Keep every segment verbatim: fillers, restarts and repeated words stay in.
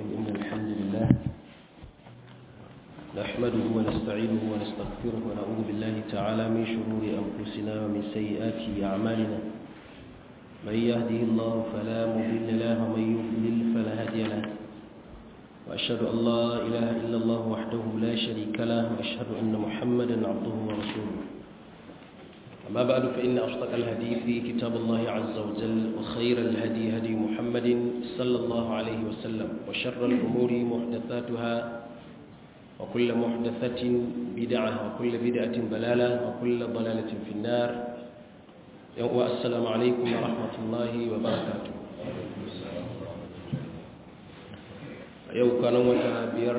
الرحيم إن الحمد لله نحمده ونستعينه ونستغفره ونعوذ بالله تعالى من شرور أنفسنا ومن سيئات أعمالنا من يهده الله فلا مضل له ومن يضلل فلا هادي له وأشهد أن لا إله إلا الله وحده لا شريك له وأشهد أن محمدا عبده ورسوله أما بعد فإن أصدق الحديث كتاب الله عز وجل وخير الهدي هدي محمد صلى الله عليه وسلم وشر الأمور محدثاتها وكل محدثة بدعة وكل بدعة ضلالة وكل ضلالة في النار والسلام عليكم ورحمة الله وبركاته يوم كان وتا بير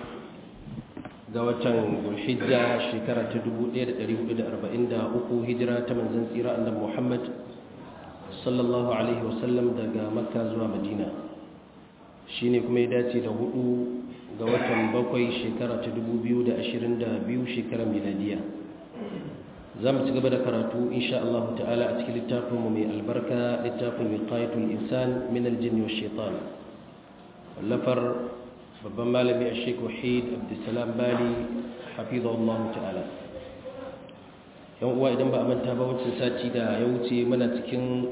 ga watan Zulhijja shekara ta dubu ɗaya da ɗari hudu da arba'in da uku hijira ta manzon tsira annabi Muhammad sallallahu alaihi wasallam daga Makka zuwa Madina shine kuma ya dace da hudu ga watan bakwai shekara ta dubu biyu da ashirin da biyu shekarar miladiya zamu ci gaba da karatu insha Allah ta'ala a cikin littafin mu mai albarka littafin wiqayatul insan min al-jinn wash shaitan wallafar babban malami a sheik wahid abdulsalam bali hafizahullahu ta'ala yan uwa idan ba a manta ba wancan sati da ya wuce muna cikin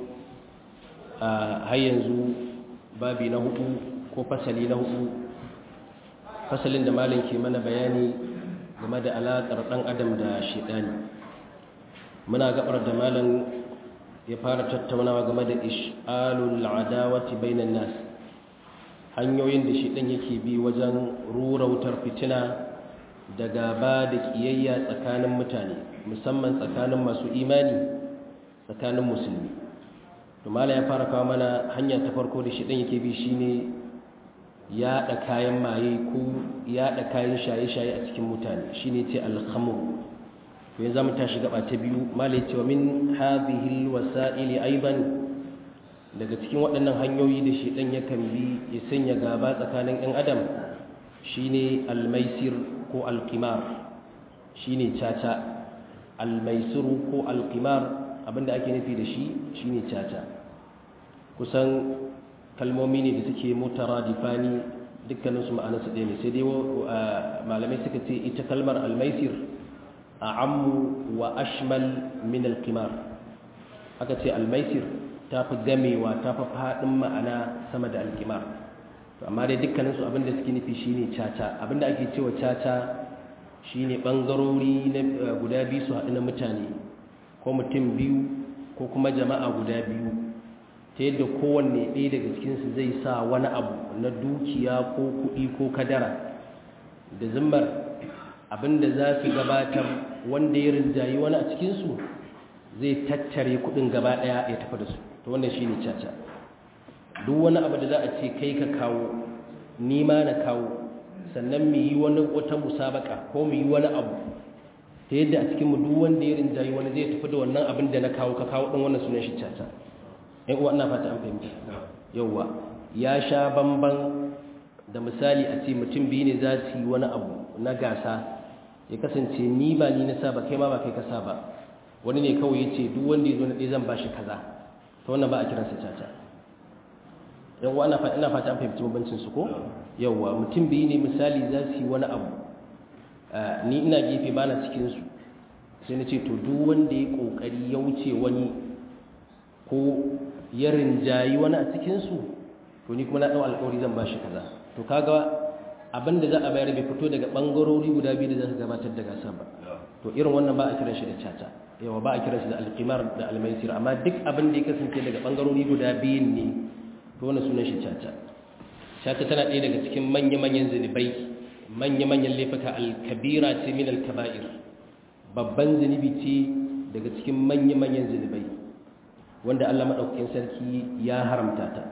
har yanzu babi na hudu ko fasali na hudu fasalin da malam ke mana bayani game da alaƙar ɗan adam da shaidani muna gabar da malam ya fara tattaunawa game da ish'alul adawati bainan nas hanyoyin da shi ɗan yake bi wajen rura wutar fitina da gaba da ƙiyayya tsakanin mutane musamman tsakanin masu imani tsakanin musulmi tumala ya fara kawo mana hanya ta farko da shi ɗan yake bi shine yaɗa kayan maye ko yaɗa kayan shaye-shaye a cikin mutane shine ce alhamru to yanzu mu tashi gaba ta biyu malai ce wa min hadhihi alwasa'ili aidan daga cikin waɗannan hanyoyi da shedan yakan bi ya sanya gaba tsakanin ɗan adam shine almaisir ko alqimar shine caca almaisiru ko alqimar abinda ake nufi da shi shine caca kusan kalmomi ne da suke mutaradifani dukkanin su ma'anarsu ɗaya ne sai dai malamai suka ce ita kalmar almaisir a'ammu wa ashmal min alqimar aka ce almaisir ta fi gamewa ta fi faɗin ma'ana sama da alkimar amma dai dukkaninsu abinda suke nufi shine caca abinda ake cewa caca shine ɓangarori na guda biyu su haɗu na mutane ko mutum biyu ko kuma jama'a guda biyu ta yadda kowanne ɗaya daga cikinsu zai sa wani abu na dukiya ko kuɗi ko kadara da zimmar abinda za su gabatar wanda ya rinjayi wani a cikinsu zai tattare kuɗin gaba ɗaya ya tafi da su to wannan shine caca duk wani abu da za a ce kai ka kawo ni ma na kawo sannan mu yi wani wata musabaka ko mu yi wani abu ta yadda a cikin mu duk wanda ya rinjayi wani zai tafi da wannan abin da na kawo ka kawo din wannan sunan shi caca ɗan uwa ina fata an fahimta yawwa ya sha bamban da misali a ce mutum biyu ne za su yi wani abu na gasa ya kasance ni ba ni na sa ba kai ma ba kai ka sa ba wani ne kawai ya ce duk wanda ya zo na ɗaya zan ba shi kaza ta wannan ba a kiransa caca yawwa ina fata an fahimci bambancin su ko yawwa mutum biyu ne misali za su yi wani abu ni ina gefe ba na cikinsu sai na ce to duk wanda ya kokari ya wuce wani ko ya rinjayi wani a cikinsu to ni kuma na ɗau alƙawari zan ba shi kaza to kaga abin da za a bayar bai fito daga ɓangarori guda biyu da za su gabatar da gasa ba to irin wannan ba a kiran shi da caca yawa ba a kira shi da alƙimar da almaisir amma duk abin da ya kasance daga ɓangarori guda biyun ne to wani sunan shi caca caca tana ɗaya daga cikin manya-manyan zunubai manya-manyan laifuka alkabira ce min alkaba'ir babban zunubi ce daga cikin manya-manyan zunubai wanda Allah maɗaukakin sarki ya haramta ta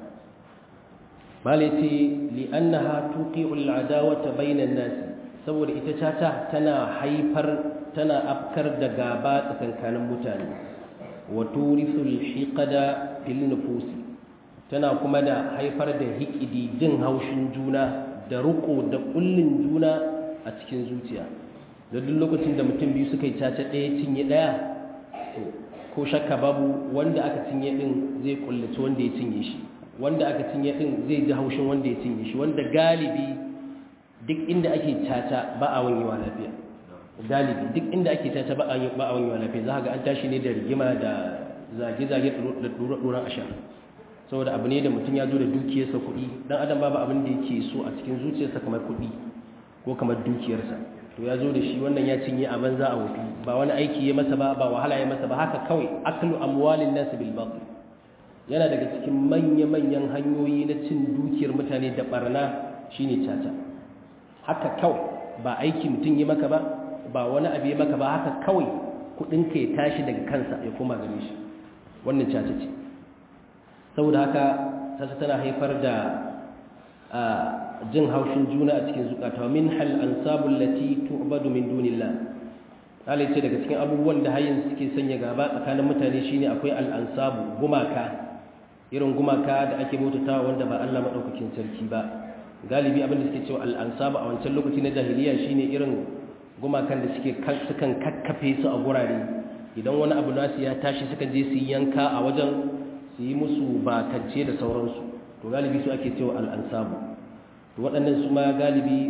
bale ce li'annaha tuqi'ul adawata bainan nasi saboda ita caca tana haifar tana afkar da gaba tsakankanin mutane wa turisul hiqada fil nufusi tana kuma da haifar da hikidi jin haushin juna da ruko da kullun juna a cikin zuciya da duk lokacin da mutum biyu suka yi caca ɗaya cinye ɗaya to ko shakka babu wanda aka cinye din zai kullace wanda ya cinye shi wanda aka cinye din zai ji haushin wanda ya cinye shi, wanda galibi duk inda ake tata ba a wanyewa lafiya, galibi duk inda ake tata ba a wanyewa lafiya, za ga an tashi ne da rigima da zage-zage da ɗoran asha, saboda abu ne da mutum ya zo da dukiyarsa kuɗi, dan adam babu abin da yake so a cikin zuciyarsa kamar kuɗi ko kamar dukiyarsa, to ya zo da shi wannan ya cinye a banza a wufi, ba wani aiki ya masa ba, ba wahala ya masa ba, haka kawai aklu amwalin nas bil batil yana daga cikin manya-manyan hanyoyi na cin dukiyar mutane da barna shine tata. Haka kawai ba aiki mutum yi maka ba, ba wani abu ya maka ba, haka kawai kudinka ya tashi daga kansa ya koma gare shi, wannan caca ce. Saboda haka tata tana haifar da jin haushin juna a cikin zukata. Min hal ansabul lati tu'badu min dunillah, Allah ce daga cikin abubuwan da hayin suke sanya gaba tsakanin mutane shine akwai al ansabu, gumaka, irin gumaka da ake bautatawa wanda ba Allah madaukakin sarki ba. Galibi abin da suke cewa al'ansabu a wancan lokaci na jahiliya shine irin gumakan da suke sukan kakkafe su a gurare, idan wani abu nasu ya tashi suka je su yanka a wajen su yi musu bakance da sauransu, to galibi su ake cewa al'ansabu. To waɗannan su ma galibi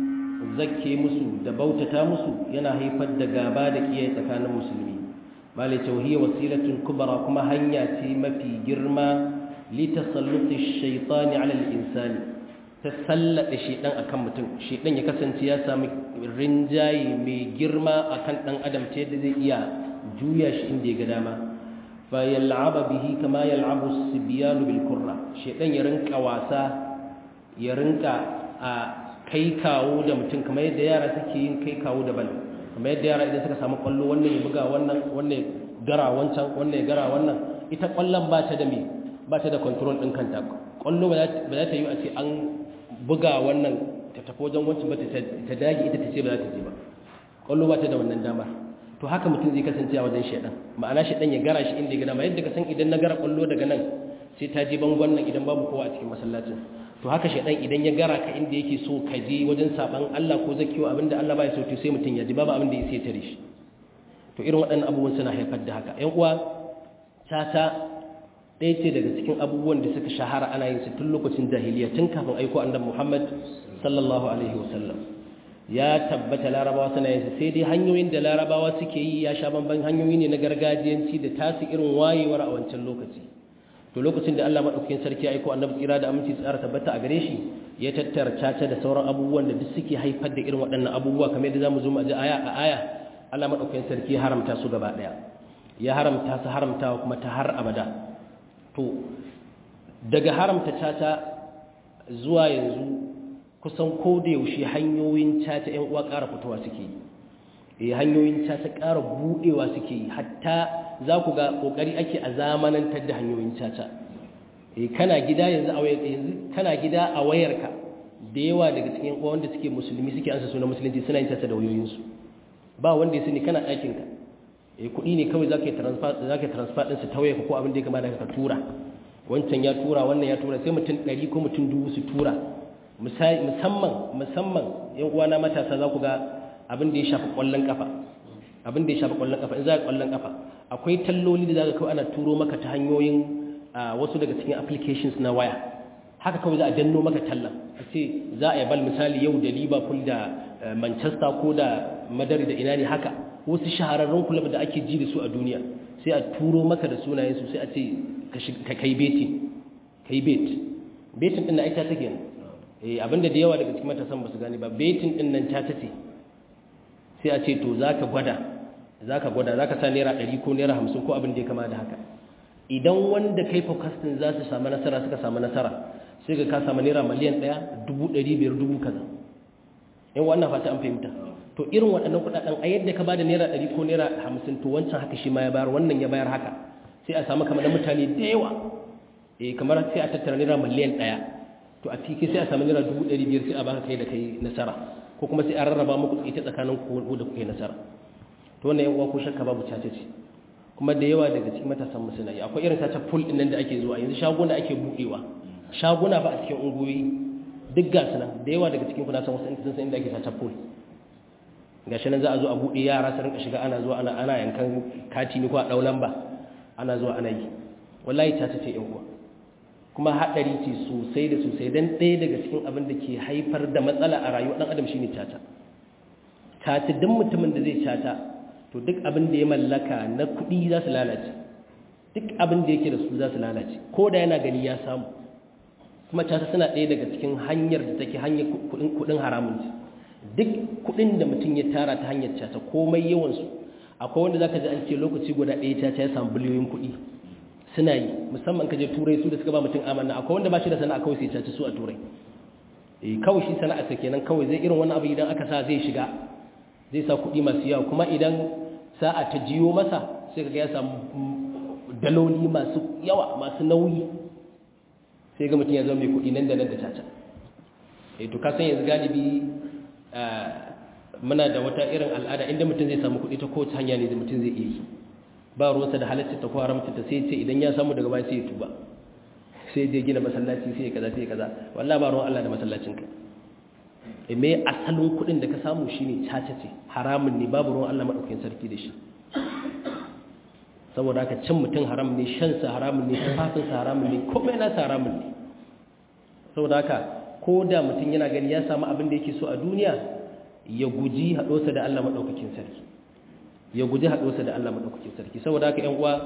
zakke musu da bautata musu yana haifar da gaba da kiyaye tsakanin musulmi. malai tauhiyya wasilatun kubra, kuma hanya ce mafi girma li tasalluti shaytani ala al-insani, ta sallada shedan akan mutum, shedan ya kasance ya sami rinjaye mai girma akan dan adam ta yadda zai iya juya shi inda ya ga dama. fa yal'aba bihi kama yal'abu as-sibyan bil kurra, shedan ya rinka wasa, ya rinka a kai kawo da mutum kamar yadda yara suke yin kai kawo da bal, kamar yadda yara idan suka samu kwallo wannan ya buga wannan, wannan ya gara wancan, wannan ya gara wannan, ita kwallon ba ta da me ba ta da control din kanta. Kwallo ba za ta yi a ce an buga wannan ta tafi wajen wancan ba ta dage ita ta ce ba za ta je ba, kwallo ba ta da wannan dama. To haka mutum zai kasance a wajen shedan, ma'ana shedan ya gara shi inda ya ga dama, yadda ka san idan na gara kwallo daga nan sai ta je bangon nan idan babu kowa a cikin masallacin, to haka shedan idan ya gara ka inda yake so ka je wajen saban Allah ko zakiyo abinda Allah ba ya so, to sai mutum ya ji babu abin da ya sai tare shi. To irin waɗannan abubuwan suna haifar da haka. ƴan uwa, tata ɗaya ce daga cikin abubuwan da suka shahara ana yin su tun lokacin jahiliya, tun kafin aiko annabi Muhammad sallallahu alaihi wasallam. Ya tabbata larabawa suna yin su, sai dai hanyoyin da larabawa suke yi ya sha bamban, hanyoyi ne na gargajiyanci da tasu irin wayewar a wancan lokaci. To lokacin da Allah madaukakin sarki aiko annabi tsira da aminci tsara tabbata a gare shi, ya tattara caca da sauran abubuwan da duk suke haifar da irin waɗannan abubuwa, kamar yadda zamu zo mu ji aya a aya. Allah madaukakin sarki ya haramta su gaba daya, ya haramta su haramtawa kuma ta har abada. To daga haramta caca zuwa yanzu kusan ko da yaushe hanyoyin caca ƴan uwa ƙara fitowa suke yi, eh hanyoyin caca ƙara budewa suke yi, hatta za ku ga kokari ake a zamanantar da hanyoyin caca. Eh kana gida yanzu a wayar yanzu kana gida a wayarka, da yawa daga cikin ƴan uwa wanda suke musulmi suke ansa sunan musulunci suna yin caca da wayoyinsu, ba wanda ya sani, kana ɗakinka, eh kuɗi ne kawai zaka yi transfer zaka yi transfer din su ta wayarka ko abin da ya kamata ka tura, wancan ya tura wannan ya tura, sai mutum ɗari ko mutum dubu su tura. Musamman musamman yan uwana matasa za ku ga abin da ya shafi ƙwallon kafa, abin da ya shafi ƙwallon kafa in za ka ƙwallon kafa akwai talloli da za ka kawai ana turo maka ta hanyoyin wasu daga cikin applications na waya, haka kawai za a danno maka tallan a ce za a yi bal misali yau da Liverpool da Manchester ko da Madrid da ina ne, haka wasu shahararrun club da ake ji da su a duniya sai a turo maka da sunayen su, sai a ce ka kai beti kai bet betin din na ita take ne, eh abinda da yawa daga cikin matasan ba su gane ba, betin din nan ta tace, sai a ce to zaka gwada zaka gwada zaka sa naira ɗari ko naira hamsin ko abin da ya kama da haka. Idan wanda kai forecasting za su samu nasara suka samu nasara, sai ga ka samu naira miliyan ɗaya, dubu ɗari biyar, dubu kaza. Yan wannan fata an fahimta. To irin waɗannan kuɗaɗen a yadda ka bada naira ɗari ko naira hamsin, to wancan haka shi ma ya bayar, wannan ya bayar haka, sai a samu kamar mutane da yawa, eh kamar sai a tattara naira miliyan ɗaya, to a ciki sai a samu naira dubu ɗari biyar sai a baka kai da kai nasara, ko kuma sai a rarraba muku ita tsakanin ku da kuke nasara. To wannan yan uwa ko shakka babu caca ce, kuma da yawa daga cikin matasan mu suna yi. Akwai irin caca pool din nan da ake zuwa yanzu, shaguna ake buɗewa, shaguna ba a cikin ungoyi duk ga su nan, da yawa daga cikin kuna san wasu sun san inda ake caca pool. Gashi nan za a zo a buɗe, yara su rinka shiga, ana zuwa ana ana yankan kati ne ko a ɗau lamba, ana zuwa ana yi. Wallahi caca ce yan uwa, kuma haɗari ce sosai da sosai don ɗaya daga cikin abin da ke haifar da matsala a rayuwar ɗan adam shine caca. Caca duk mutumin da zai caca to duk abin da ya mallaka na kuɗi za su lalace, duk abin da yake da su za su lalace, ko da yana gani ya samu. Kuma caca suna ɗaya daga cikin hanyar da take hanyar kuɗin haramun ce. Duk kuɗin da mutum ya tara ta hanyar caca komai yawansu, akwai wanda za ka ji an ce lokaci guda ɗaya caca ya samu biliyoyin kuɗi suna yi, musamman ka je turai su da suka ba mutum amana. Akwai wanda ba shi da sana'a kawai sai caca su a turai, eh kawai shi sana'a sa kenan, kawai zai irin wani abu idan aka sa zai shiga zai sa kuɗi masu yawa, kuma idan sa'a ta jiyo masa sai kaga ya samu daloli masu yawa masu nauyi, sai ga mutum ya zama mai kuɗi nan da nan da caca. Eh to ka san yanzu galibi muna da wata irin al'ada inda mutum zai samu kuɗi ta kowace hanya ne da mutum zai iya yi, ba ruwansa da halatta ta ko haramta ta, sai ce idan ya samu daga baya sai ya tuba, sai je gina masallaci sai ya kaza sai ya kaza. wallahi ba ruwan Allah da masallacin ka. E me asalin kuɗin da ka samu shine caca ce, haramun ne, babu ruwan Allah madaukakin sarki da shi. Saboda haka cin mutum haram ne, shan sa haramun ne, tafafin sa haramun ne, komai na sa haramun ne. Saboda haka ko da mutum yana gani ya samu abin da yake so a duniya, ya guji haɗosa da Allah madaukakin sarki. ya guji haɗuwarsa da Allah maɗaukakin sarki. Saboda haka ‘yan uwa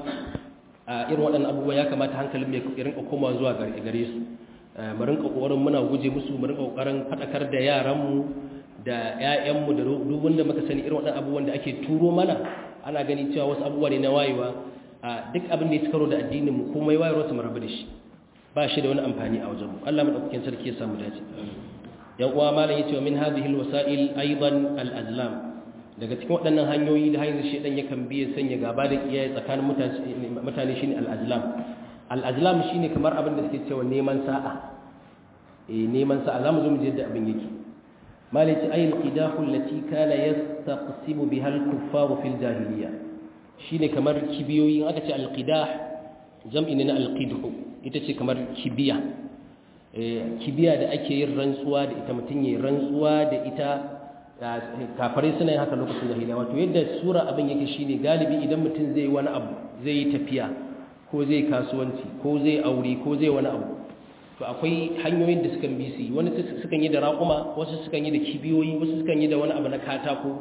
a irin waɗannan abubuwa ya kamata hankalin mai rinka komawa zuwa gare su, mu rinka ƙoƙarin muna guje musu, mu rinka ƙoƙarin faɗakar da yaranmu da ‘ya'yanmu da duk wanda muka sani irin waɗannan abubuwan da ake turo mana, ana gani cewa wasu abubuwa ne na wayewa. A duk abin da ya karo da addinin mu komai wayarwa su mu rabu da shi, ba shi da wani amfani a wajenmu. Allah maɗaukakin sarki ya samu dace. ‘Yan uwa malam ya ce wa min hadhihi alwasa'il aidan al-azlam, daga cikin waɗannan hanyoyi da hanyar shaidan yakan biya sanya gaba da kiyaye tsakanin mutane shine al-azlam. Al-azlam shine kamar abin da suke cewa neman sa'a, eh neman sa'a. Zamu zo mu je yadda abin yake. Malaki ayil qidahu allati kana yastaqsimu biha al-kuffaru fil jahiliya, shine kamar kibiyoyi. Aka ce al-qidah jam'i ne na al-qidhu, ita ce kamar kibiya, eh kibiya da ake yin rantsuwa da ita, mutun yayin rantsuwa da ita. Kafare suna yin haka lokacin jahiliya. Wato yadda sura abin yake shine galibi idan mutum zai wani abu, zai yi tafiya ko zai kasuwanci ko zai aure ko zai wani abu, to akwai hanyoyin da sukan bi su. Wani sukan yi da raƙuma, wasu sukan yi da kibiyoyi, wasu sukan yi da wani abu na katako.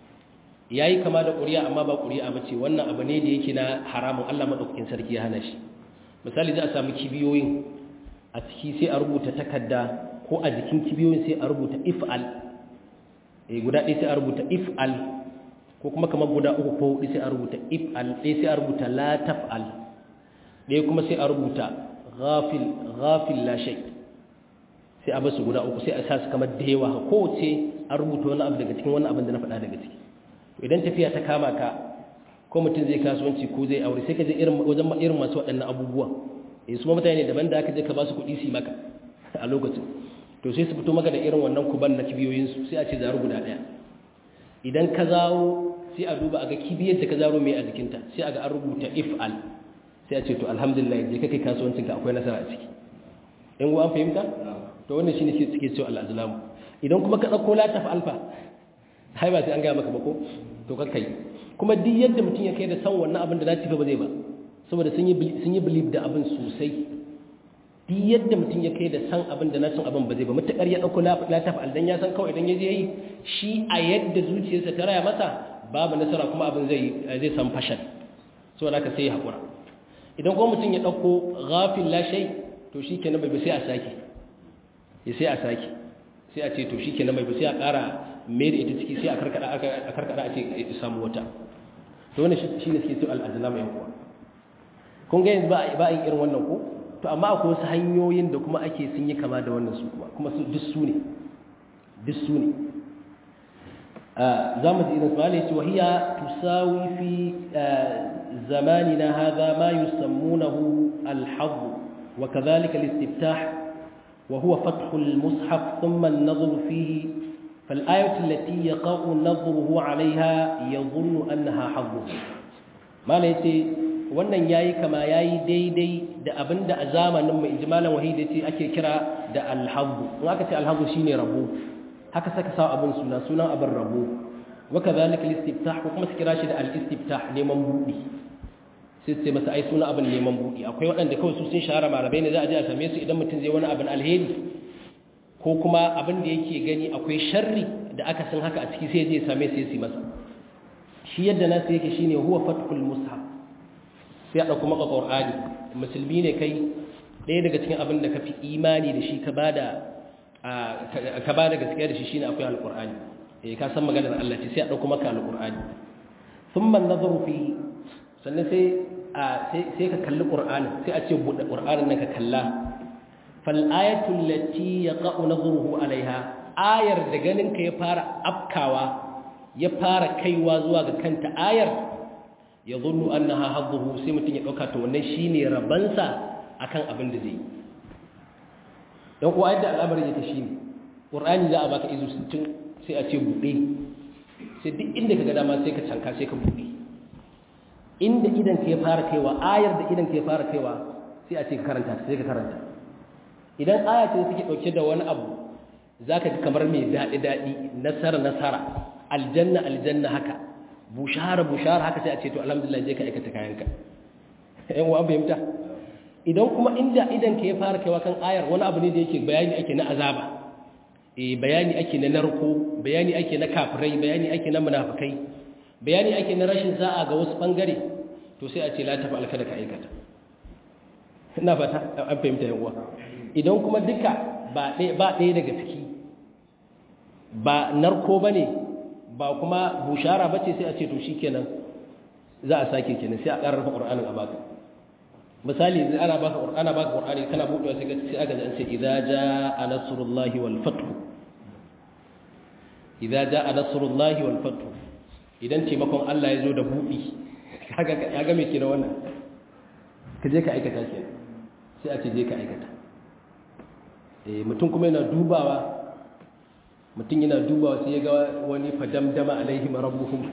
Yayi kama da ƙuri'a amma ba ƙuri'a bace, wannan abu ne da yake na haramun, Allah madaukakin sarki ya hana shi. Misali za a samu kibiyoyin a ciki sai a rubuta takarda, ko a jikin kibiyoyin sai a rubuta if'al, guda ɗaya sai a rubuta if'al, ko kuma kamar guda uku ko huɗu sai a rubuta if'al, ɗaya sai a rubuta la taf'al, ɗaya kuma sai a rubuta ghafil ghafil la shay, sai a basu guda uku sai a sa su kamar da yawa, kowace a rubuta wani abu daga cikin wannan abin da na faɗa daga ciki. Idan tafiya ta kama ka, ko mutum zai kasuwanci ko zai aure, sai ka je irin wajen irin masu waɗannan abubuwa, eh su mutane daban da aka je ka ba su kuɗi su yi maka a lokacin, to sai su fito maka da irin wannan kuban na kibiyoyinsu, sai a ce zaru guda ɗaya. Idan ka zaro sai a duba a ga kibiyar da ka zaro mai a jikinta, sai a ga an rubuta if'al, sai a ce to alhamdulillah je kai kasuwancinka akwai nasara a ciki. in an fahimta to wannan shine suke cewa al-azlamu. Idan kuma ka dauko la taf'al fa hai ba sai an ga maka ba ko to kakkai. Kuma duk yadda mutum ya kai da san wannan abin da za ci fa ba zai ba, saboda sun yi sun yi believe da abin sosai. Duk yadda mutum ya kai da san abin da na san abin ba zai ba, mutakar ya dauko la taf'al dan ya san kawai idan ya je yi shi a yadda zuciyarsa ta raya masa babu nasara, kuma abin zai zai san fashal, saboda haka sai ya hakura. Idan kuma mutum ya dauko ghafil la shay, to shikenan bai sai a sake ya sai a sake sai a ce to shikenan bai sai a ƙara mai da ita ciki, sai a karkada a karkada a ce ya samu wata. To wannan shine suke to al-azlam yan uwa. Kun ga yanzu ba ba yin irin wannan ko, to amma akwai wasu hanyoyin da kuma ake sun yi kama da wannan su kuma kuma su duk su ne duk su ne za mu ji irin su malai ce wahiya tusawi fi zamanina hadha ma yusammunahu al-hadd wa kadhalika al-istiftah wa huwa fathu al-mushaf thumma an-nadhru fihi فالآية التي يقع نظره عليها يظن أنها حظه. ما ليتي wannan yayi kama yayi daidai da abinda a zamanin mu ijmalan wahida ce ake kira da al-hazz. In aka ce al-hazz shine rabo, haka saka sa abin suna sunan abin rabo. Wa kadhalika al-istiftah, ko kuma su kira shi da al-istiftah, neman budi. sai sai masa ai suna abin neman buɗi akwai waɗanda kawai su sun shahara malamai ne za a je a same su idan mutum zai wani abin alheri ko kuma abin da yake gani akwai sharri da aka san haka a ciki sai je ya same su ya masa shi yadda nasu yake shine huwa fatkul mushaf sai a ɗauko maka ƙur'ani musulmi ne kai ɗaya daga cikin abin da ka fi imani da shi ka bada ka bada gaskiya da shi shine akwai alƙur'ani eh ka san maganar Allah ce sai a ɗauko maka alƙur'ani thumma an-nazaru fi sannan sai sai ka kalli ƙur'ani sai a ce buɗe ƙur'anin nan ka kalla fal ayatu allati yaqa'u nazruhu alaiha ayar da ganin ka ya fara afkawa ya fara kaiwa zuwa ga kanta ayar ya zunnu annaha hadduhu sai mutum ya dauka to wannan shine rabansa akan abin da zai yi dan kuwa yadda al'amarin yake shine qur'ani za a baka izu sittin sai a ce bude sai duk inda kaga dama sai ka canka sai ka bude inda idan ka ya fara kaiwa ayar da idan ka ya fara kaiwa sai a ce ka karanta sai ka karanta idan aya ce take dauke da wani abu zaka ji kamar mai dadi dadi nasara nasara aljanna aljanna haka bushara bushara haka sai a ce to alhamdulillah je ka aikata kayanka ɗan uwa fahimta idan kuma inda idan ka ya fara kaiwa kan ayar wani abu ne da yake bayani ake na azaba eh bayani ake na narko bayani ake na kafirai bayani ake na munafikai bayani ake na rashin sa'a ga wasu bangare to sai a ce la tafi alkada ka aikata ina fata an fahimta yan uwa idan kuma duka ba ɗaya ba ɗaya daga ciki ba narko bane ba kuma bushara bace sai a ce to shikenan za a sake kenan sai a karrafa qur'anin a baka misali ana baka qur'ana baka qur'ani kana buɗewa sai sai aka ji an ce idza jaa nasrullahi wal fath idza jaa nasrullahi wal fath idan taimakon Allah ya zo da buɗi kaga kaga me kenan wannan ka je ka aikata kenan sai a ce je ka aikata eh mutum kuma yana dubawa mutum yana dubawa sai ya ga wani fadamdama alaihim rabbuhum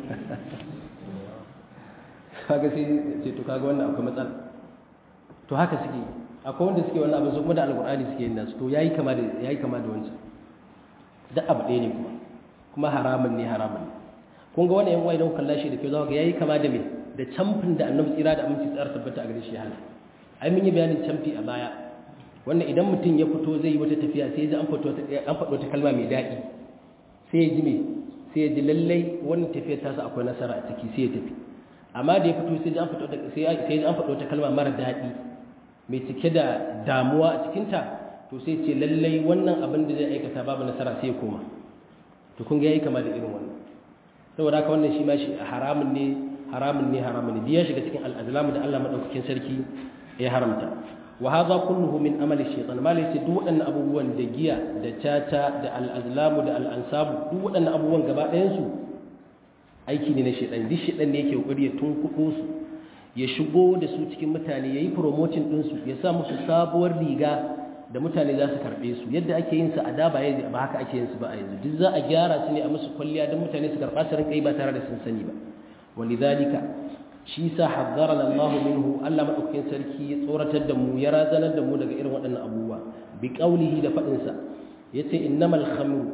kaga sai sai to kaga wannan akwai matsala to haka suke akwai wanda suke wannan abin su kuma da alqur'ani suke yin nasu to yayi kama da yayi kama da wancan da abu ɗaya ne kuma kuma haramun ne haramun ne kun ga wannan yan uwa idan kalla shi da kyau za ku ga yayi kama da me da camfin da annabi tsira da aminci tsara tabbata a gare shi hali ai mun yi bayanin camfi a baya wannan idan mutum ya fito zai yi wata tafiya sai ya ji an fito an faɗo ta kalma mai daɗi sai ya ji me sai ya ji lallai wannan tafiyar ta sa akwai nasara a ciki sai ya tafi amma da ya fito sai ya fito sai ya ji an faɗo ta kalma mara daɗi mai cike da damuwa a cikin ta to sai ce lallai wannan abin da zai aikata babu nasara sai ya koma to kun ga yayi kama da irin wannan saboda haka wannan shi ma shi haramun ne haramun ne haramun ne biya shiga cikin al'azlamu da Allah madaukakin sarki ya haramta wa hadha kulluhu min amali shaytan ma laysa duk wadannan abubuwan da giya da tata da al'azlamu da al'ansabu duk wadannan abubuwan gaba ɗayan su aiki ne na shaytan duk shaytan ne yake kokari ya tunkuɗo su ya shigo da su cikin mutane yayi promoting din su ya sa musu sabuwar riga da mutane za su karbe su yadda ake yin su a da ba yayin ba haka ake yin su ba a yanzu duk za a gyara su ne a musu kwalliya don mutane su karba su rinka yi ba tare da sun sani ba walidhalika shi sa hazzarana Allah minhu Allah madaukakin sarki ya tsoratar da mu ya razanar da mu daga irin waɗannan abubuwa bi qaulihi da fadin sa yace innamal khamru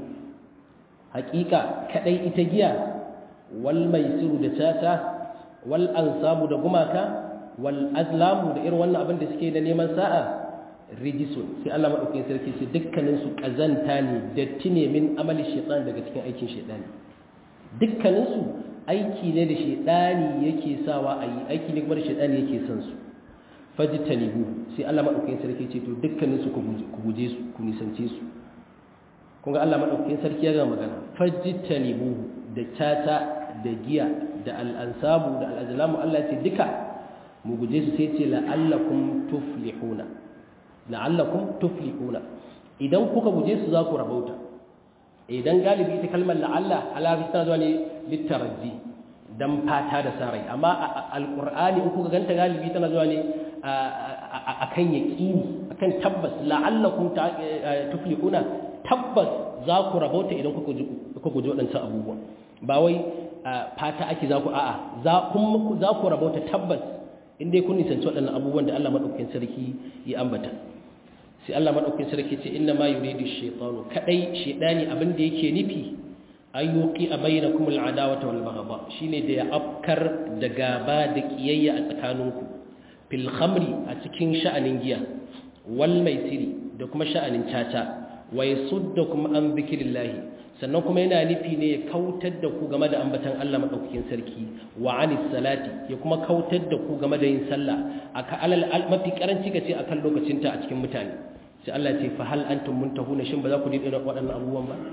haqiqa kadai ita giya wal maisiru da tata wal ansabu da gumaka wal azlamu da irin wannan abin da suke da neman sa'a rijisun sai Allah madaukakin sarki sai dukkanin su kazanta ne datti ne min amali shaytan daga cikin aikin shaytani dukkanin su aiki ne da shaytani yake sawa ayi aiki ne kuma da shaytani yake son su fajtanibu sai Allah madaukakin sarki ce to dukkanin su ku guje su ku nisance su kun ga Allah madaukakin sarki ya ga magana fajtanibu da tata da giya da al-ansabu da al-azlamu Allah ya ce duka mu guje su sai ce la'allakum tuflihuna la'allakum tuflihuna idan kuka guje su za ku rabauta idan galibi ita kalmar la'alla alafi tana zuwa ne littaraji dan fata da sarai amma alqur'ani in kuka ganta galibi tana zuwa ne akan yaqini akan tabbas la'allakum tuflihuna tabbas za ku rabauta idan kuka kuka guje wadannan abubuwa ba wai fata ake za ku a'a za kun za ku rabauta tabbas indai kun nisanci wadannan abubuwan da Allah madaukakin sarki ya ambata sai Allah madaukakin sarki ce inna ma yuridu shaytanu kadai shaytani abin da yake nufi ayyuki bainakum al'adawata wal baghdha shine da ya afkar da gaba da kiyayya a tsakaninku fil khamri a cikin sha'anin giya wal maisiri da kuma sha'anin caca wa yasuddakum an dhikrillahi sannan kuma yana nufi ne ya kautar da ku game da ambatan Allah madaukakin sarki wa anis salati ya kuma kautar da ku game da yin sallah aka alal mafi karanci kace akan lokacinta a cikin mutane sai Allah ya ce fa hal antum muntahuna shin ba za ku dena waɗannan abubuwan ba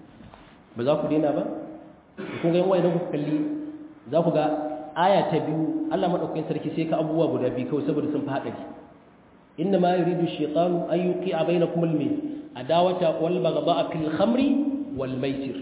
ba za ku dena ba kun ga yawan ku kalli za ku ga aya ta biyu Allah madaukakin sarki sai ka abubuwa guda biyu kawai saboda sun fa hadari inna ma yuridu shaytanu an yuqi'a bainakum al-adawata wal baghdha fil khamri wal maisir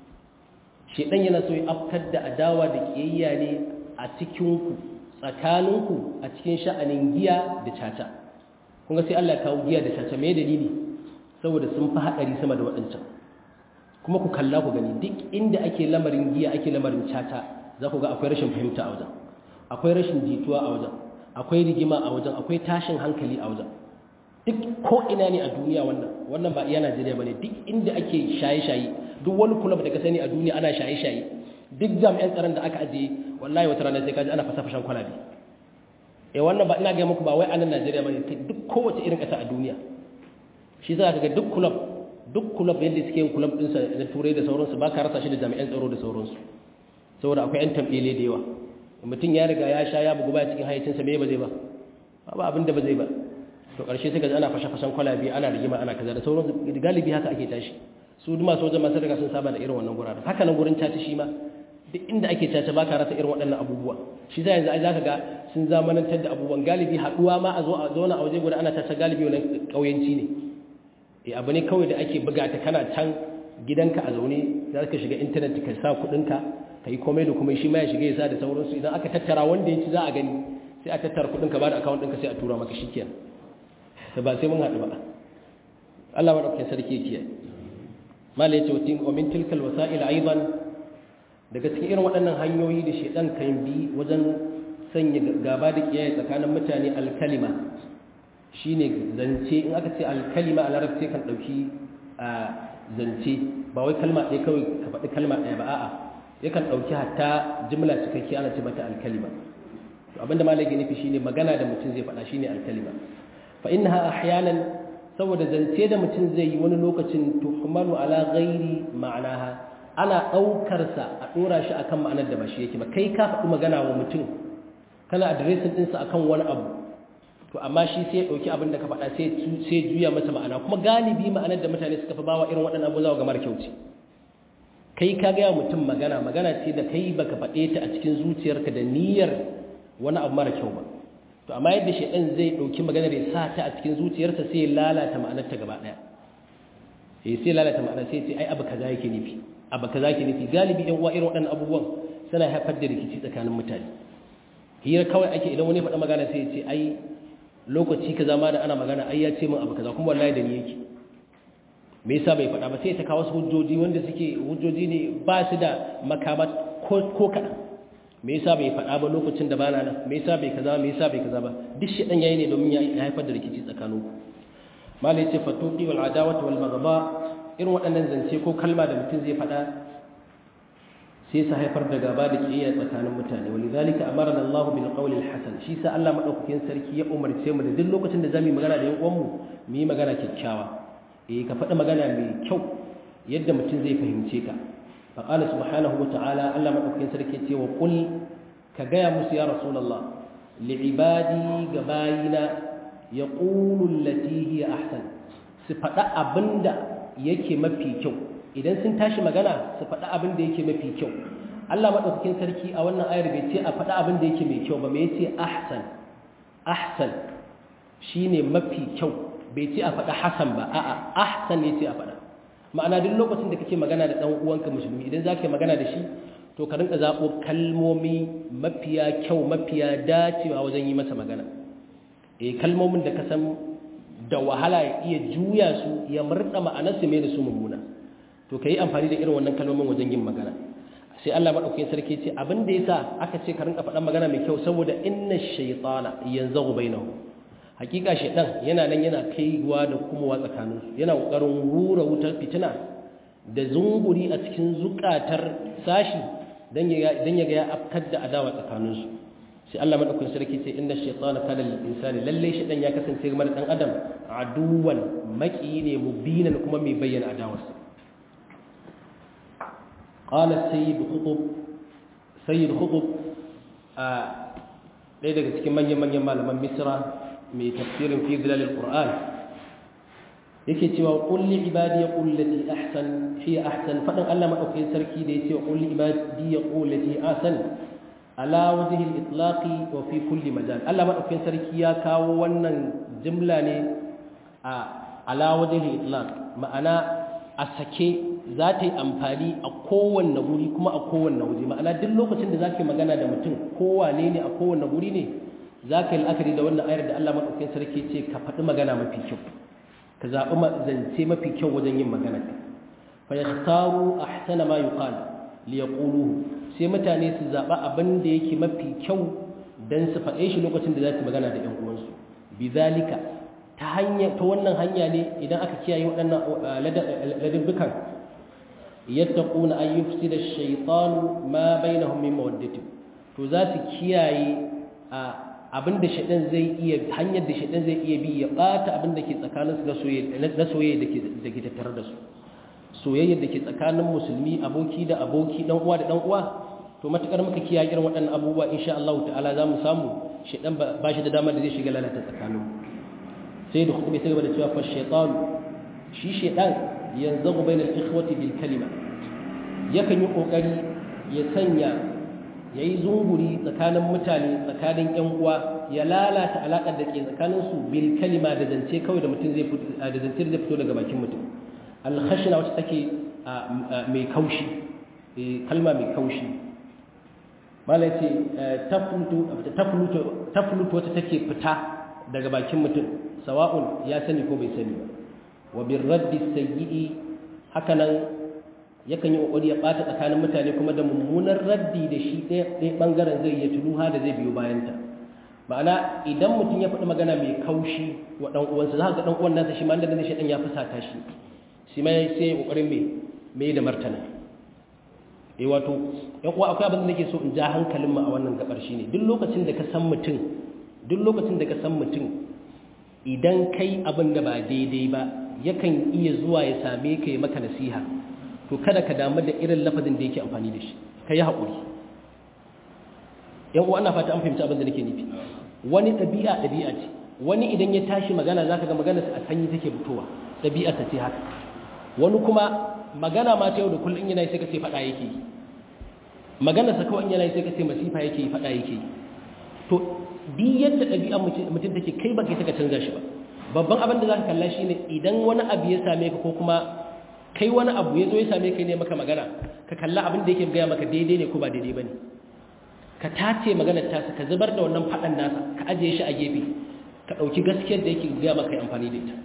shedan yana so ya afkar da adawa da kiyayya ne a cikin ku tsakanin ku a cikin sha'anin giya da caca kun ga sai Allah ya kawo giya da caca me dalili saboda sun fi hadari sama da wadancan kuma ku kalla ku gani duk inda ake lamarin giya ake lamarin caca za ku ga akwai rashin fahimta a wajen akwai rashin jituwa a wajen akwai rigima a wajen akwai tashin hankali a wajen duk ko ina ne a duniya wannan wannan ba iya Najeriya bane duk inda ake shaye-shaye duk wani club da ka sani a duniya ana shaye-shaye duk jami'an tsaron da aka ajiye wallahi wata rana sai kaji ana fasa-fashan kwalabe eh wannan ba ina ga muku ba wai a nan Najeriya bane duk kowace irin ƙasa a duniya shi za ka ga duk club duk club yadda suke yin club din sa da turai da sauransu ba ka rasa shi da jami'an tsaro da sauransu saboda akwai yan tambele da yawa mutum ya riga ya sha ya bugu ba cikin hayyacinsa me ba zai ba ba abin da ba zai ba to ƙarshe sai ga ana fashe-fashen kwalabe ana rigima ana kaza da sauransu galibi haka ake tashi su duma sojan masu riga sun saba da irin wannan guraren haka nan gurin caci shi ma duk inda ake caci ba ka rasa irin waɗannan abubuwa shi za yanzu ai zaka ga sun zamanantar da abubuwan galibi haɗuwa ma a zo a zauna a waje guda ana caci galibi wannan ƙauyenci ne eh abu ne kawai da ake buga ta kana can gidanka a zaune za ka shiga intanet ka sa kuɗinka ka yi komai da kuma shi ma ya shiga ya sa da sauransu idan aka tattara wanda ya ci za a gani sai a tattara kuɗinka ba da akawun ɗinka sai a tura maka shi kenan da ba sai mun haɗu ba Allah maɗaukakin sarki ya kiyaye mala ya ce wa min tilkal wasa'il aidan daga cikin irin waɗannan hanyoyi da shedan kan bi wajen sanya gaba da kiyaye tsakanin mutane alkalima shine zance in aka ce alkalima a larabci kan ɗauki a zance ba wai kalma ɗaya kawai ka faɗi kalma ɗaya ba a'a yakan ɗauki hatta jimla cikakke ana ce mata alkalima to abinda malai ke nufi shine magana da mutum zai faɗa shine alkalima fa innaha ahyanan saboda zance da mutum zai yi wani lokacin tuhmalu ala ghairi ma'anaha ana daukar sa a dora shi akan ma'anar da ba shi yake ba kai ka faɗi magana wa mutum kana addressing din sa akan wani abu to amma shi sai ya dauki abin da ka faɗa sai sai juya masa ma'ana kuma galibi ma'anar da mutane suka fi bawa irin waɗannan abubuwa ga mara kyauci kai ka ga mutum magana magana ce da kai baka faɗe ta a cikin zuciyarka da niyyar wani abu mara kyau ba to amma yadda shaidan zai dauki maganar ya sa ta a cikin zuciyarsa sai ya lalata ma'anarta gaba daya eh sai lalata ma'anar sai ce ai abu kaza yake nufi abu kaza yake nufi galibi ɗan uwa irin waɗannan abubuwan suna haifar da rikici tsakanin mutane hira kawai ake idan wani ya faɗa magana sai ya ce ai lokaci kaza ma da ana magana ai ya ce min abu kaza kuma wallahi da ni yake me yasa bai faɗa ba sai ta kawo wasu hujjoji wanda suke hujjoji ne ba su da makama ko ko kaɗan me yasa bai faɗa ba lokacin da bana nan me yasa bai kaza me yasa bai kaza ba duk shi dan yayi ne domin ya haifar da rikici tsakaninku malai ce fatuqi wal adawati wal maghaba irin waɗannan zance ko kalma da mutum zai faɗa sai su haifar da gaba da kiyaya tsakanin mutane walidhalika amarna Allah bil qawli al hasan shi sa Allah madaukakin sarki ya umarce mu da duk lokacin da zamu yi magana da yan uwan mu mu yi magana kyakkyawa eh ka faɗa magana mai kyau yadda mutum zai fahimce ka فقال سبحانه وتعالى ألا مأكين سركتي وقل كجاء موسى يا رسول الله لعبادي جباينا يقول التي هي أحسن سفدا أبندا yake mafi kyau idan sun tashi magana su faɗa abin da yake mafi kyau Allah madaukakin sarki a wannan ayar bai ce a faɗa abin da yake mai kyau ba me yace ahsan ahsan shine mafi kyau bai ce a faɗa hasan ba a'a ahsan yace a faɗa ma'ana duk lokacin da kake magana da dan uwanka musulmi idan zaka yi magana da shi to ka rinka zabo kalmomi mafiya kyau mafiya dacewa wajen yi masa magana eh kalmomin da ka san da wahala ya iya juya su ya murda ma'anar su mai da su mummuna to kai amfani da irin wannan kalmomin wajen yin magana sai Allah madaukakin sarki ce abin da yasa aka ce ka rinka faɗan magana mai kyau saboda inna shaytana yanzagu bainahum hakika shedan yana nan yana kaiwa da kumowa tsakaninsu yana kokarin rura wutar fitina da zunguri a cikin zukatar sashi dan ya dan ya ga ya afkar da adawa tsakaninsu sai Allah madaukakin sarki ce inna shaytana kana lil insani lalle shaytan ya kasance game da dan adam aduwan maki ne mubinan kuma mai bayyana adawarsa qala sayyid khutub sayyid khutub a ɗaya daga cikin manyan manyan malaman misra mai tafsirin fi zilal alquran yake cewa qul li ibadi yaqul lati ahsan hiya ahsan fadan Allah madaukakin sarki da yace qul li ibadi yaqul lati ahsan ala wajhi al-itlaqi wa fi kulli majal Allah madaukakin sarki ya kawo wannan jumla ne a ala wajhi al-itlaq ma'ana a sake za ta yi amfani a kowanne guri kuma a kowanne waje ma'ana duk lokacin da zaka magana da mutum kowane ne a kowanne guri ne zaka yi la'akari da wannan ayar da Allah madaukakin sarki ce ka faɗi magana mafi kyau ka zaɓi zance mafi kyau wajen yin magana fa yakhtaru ahsana ma yuqal li yaquluhu sai mutane su zaɓa abin da yake mafi kyau dan su faɗe shi lokacin da za su magana da ƴan uwansu bizalika ta hanya ta wannan hanya ne idan aka kiyaye waɗannan ladabbukan yattaquna an yufsida ash-shaytanu ma bainahum min mawaddatin to za su kiyaye a abinda shaitan zai iya hanyar da shaitan zai iya bi ya bata abinda ke tsakanin su na soyayya da ke da ke tattare da su soyayya da ke tsakanin musulmi aboki da aboki dan uwa da dan uwa to matakar muka kiyaye irin waɗannan abubuwa insha Allah ta'ala za mu samu shaitan ba shi da damar da zai shiga lalata tsakanin sai da hukumai sai gaba da cewa fa shaitan shi shaitan yanzu bainal ikhwati bil kalima yakan yi kokari ya sanya ya yi zunguri tsakanin mutane tsakanin ‘yan uwa ya lalata alaƙar da ke tsakaninsu bil kalima da zance kawai da mutum zai fito da zance zai fito daga bakin mutum alhashina wacce take mai kaushi kalma mai kaushi mala ce taflutu wacce take fita daga bakin mutum sawa'un ya sani ko bai sani ba wa bin raddi sayyi'i hakanan yakan yi kokari ya bata tsakanin mutane kuma da mummunar raddi da shi ɗaya bangaren zai yi tuluha da zai biyo bayanta ma'ana idan mutum ya faɗi magana mai kaushi wa ɗan uwansa za ka ga ɗan uwan nasa shi ma da shi ɗan ya fusata shi shi ma sai ya kokarin me me da martana eh wato yan uwa akwai abin da nake so in ja hankalin mu a wannan gabar shine duk lokacin da ka san mutum duk lokacin da ka san mutum idan kai abin da ba daidai ba yakan iya zuwa ya same ka ya maka nasiha to kada ka damu da irin lafazin da yake amfani da shi ka yi haƙuri yan uwa ana fata an fahimci abin da nake nufi wani ɗabi'a ɗabi'a ce wani idan ya tashi magana zaka ga magana a sanyi take fitowa ɗabi'a ta ce haka wani kuma magana ma ta yau da kullum yana sai ka ce faɗa yake yi magana sa kawai yana sai ka ce masifa yake yi faɗa yake yi to duk yadda ɗabi'a mutum take kai ba kai ta ka canza shi ba babban abin da zaka kalla shine idan wani abu ya same ka ko kuma kai wani abu ya zo ya same ka ne maka magana ka kalla abin da yake gaya maka daidai ne ko ba daidai ba ne ka tace maganar tasa ka zubar da wannan faɗan nasa ka ajiye shi a gefe ka ɗauki gaskiyar da yake gaya maka amfani da ita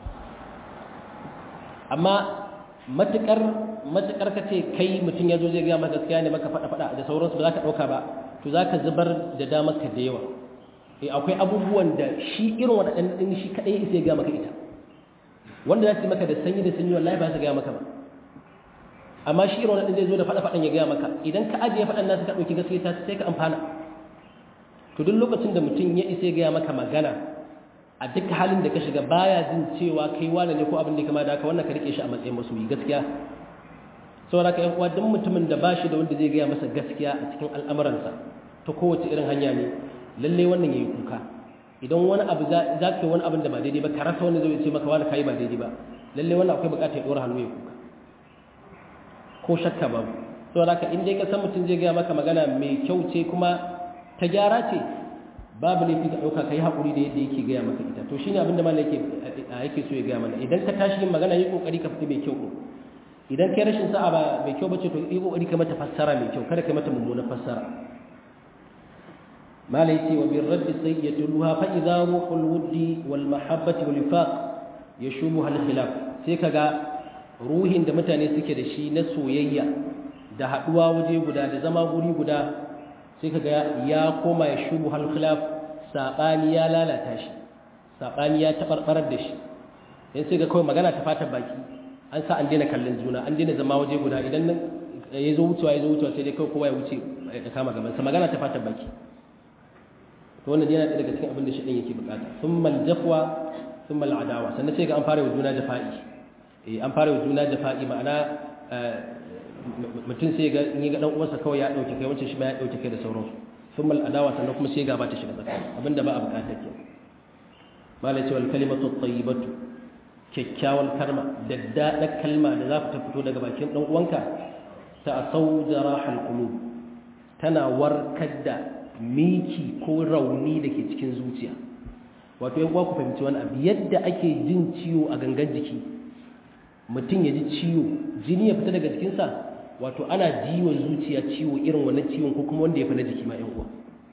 amma matuƙar matuƙar ka ce kai mutum ya zo zai gaya maka gaskiya ne maka faɗa-faɗa da sauransu ba za ka ɗauka ba to za ka zubar da damar ka da yawa akwai abubuwan da shi irin waɗannan ɗin shi kaɗai isa ya gaya maka ita wanda za su yi maka da sanyi da sanyi wallahi ba su gaya maka ba amma shi irin wannan zai zo da faɗa-faɗan ya gaya maka idan ka ajiye faɗan nasu ka ɗauki gaskiya ta sai ka amfana to duk lokacin da mutum ya isa ya gaya maka magana a duk halin da ka shiga baya jin cewa kai wane ne ko abin da kama da haka wannan ka rike shi a matsayin masoyi gaskiya saboda ka yan uwa duk mutumin da ba shi da wanda zai gaya masa gaskiya a cikin al'amuransa ta kowace irin hanya ne lalle wannan yayi kuka idan wani abu za ka yi wani abin da ba daidai ba ka rasa wani zai ce maka wani kayi ba daidai ba lalle wannan akwai bukatar ya dora hannu ya kuka ko shakka babu saboda haka in dai ka san mutum zai gaya maka magana mai kyau ce kuma ta gyara ce babu laifi ka ɗauka ka yi haƙuri da yadda yake gaya maka ita to shine abin da malam yake yake so ya gaya mana idan ka tashi yin magana yi kokari ka fita mai kyau ɗin idan kai rashin sa'a ba mai kyau bace to yi kokari ka mata fassara mai kyau kada ka mata mummunar fassara malam yace wa bir raddi sayyiduluha fa idza ruhul wuddi wal mahabbati wal wifaq yashubu al khilaf sai kaga ruhin da mutane suke da shi na soyayya da haduwa waje guda da zama guri guda sai kaga ya koma ya shubu hal khilaf sabani ya lalata shi sabani ya tabarbarar da shi dan sai ga kawai magana ta fata baki an sa an daina kallon juna an daina zama waje guda idan nan ya zo wucewa ya zo wucewa sai dai kawai kowa ya wuce ya kama gaban sa magana ta fata baki to wannan yana daga cikin abin da shi din yake bukata thumma al-jafwa thumma al-adawa sannan sai ga an fara wa juna jafa'i eh an fara wa juna jafa'i ma'ana mutum sai ga in ga dan uwansa kawai ya dauke kai wancan shi ba ya dauke kai da sauransu thumma al-adawa sannan kuma sai ga ba ta shiga tsakani abinda ba a bukata ke malai ce wal kalimatu at-tayyibatu kyakkyawar kalma da daɗa kalma da za ta fito daga bakin ɗan uwanka ta saujara halqulub tana warkar da miki ko rauni da ke cikin zuciya wato yan uwa ku fahimci wani abu yadda ake jin ciwo a gangan jiki mutum ya ji ciwo jini ya fita daga jikinsa wato ana jiwa zuciya ciwo irin wannan ciwon ko kuma wanda ya fi na jiki ma yan uwa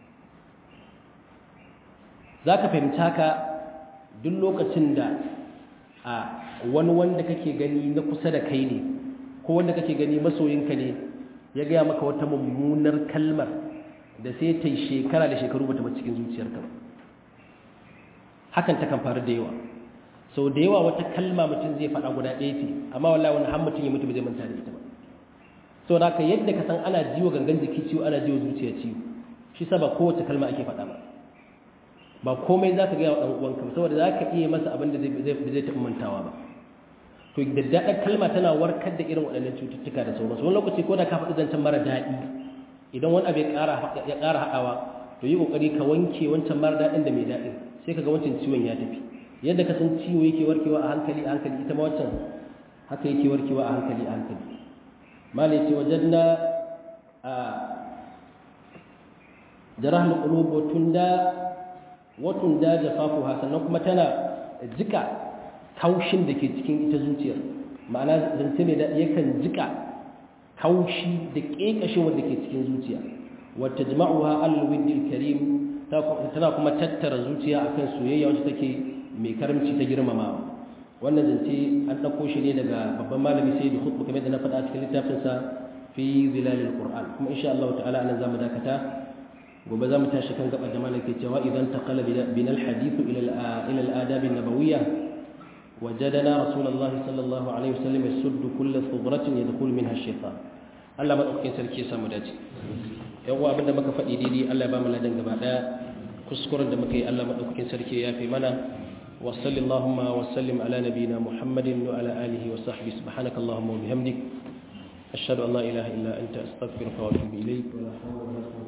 za ka fahimci haka duk lokacin da a wani wanda kake gani na kusa da kai ne ko wanda kake gani masoyinka ne ya gaya maka wata mummunar kalmar da sai ta yi shekara da shekaru bata bar cikin zuciyarka ba hakan ta kan faru da yawa sau da yawa wata kalma mutum zai faɗa guda ɗaya ce amma wallahi wani har mutum ya mutu ba zai manta da ita ba sau da haka yadda ka san ana jiwo gangan jiki ciwo ana jiwo zuciya ciwo shi sa ba kowace kalma ake faɗa ba ba komai za ka gaya wa ɗan uwanka saboda za ka iya masa abin da zai taɓa mantawa ba to da daɗar kalma tana warkar da irin waɗannan cututtuka da sauransu wani lokaci ko da ka faɗi zancen mara daɗi idan wani abu ya ƙara haɗawa to yi ƙoƙari ka wanke wancan mara daɗin da mai daɗin sai ka ga wancan ciwon ya tafi yadda ka san ciwo yake warkewa a hankali a hankali ita ma wancan haka yake warkewa a hankali a hankali malai ce wajen na a jarahul qulub wa tunda watun da jafafuha sannan kuma tana jika kaushin da ke cikin ita zuciyar ma'ana zance ne da yakan jika kaushi da kekashewar da ke cikin zuciya wata jama'uha al-widdil karim tana kuma tattara zuciya akan soyayya wacce take mai karamci ta girmamawa wannan zance an dauko shi ne daga babban malami sayyid khutbu kamar da na faɗa cikin littafin sa fi zilalil qur'an kuma insha Allah ta'ala anan zamu dakata gobe za mu tashi kan gaba jama'a ke cewa idan taqala bina alhadith ila ila aladab an-nabawiyya wajadana rasulullahi sallallahu alaihi wasallam yasuddu kull thubratin yadkhul minha ash-shaytan Allah madaukakin sarki ya samu dace yan uwa abinda muka faɗi daidai Allah ya ba mu ladan gaba daya kuskuren da muka yi Allah madaukakin sarki ya fi mana wa sallallahu wa sallim ala nabiyyina muhammadin wa ala alihi wa sahbihi subhanakallahumma wa bihamdik ashhadu an la ilaha illa anta astaghfiruka wa atubu ilayk wa la hawla wa la quwwata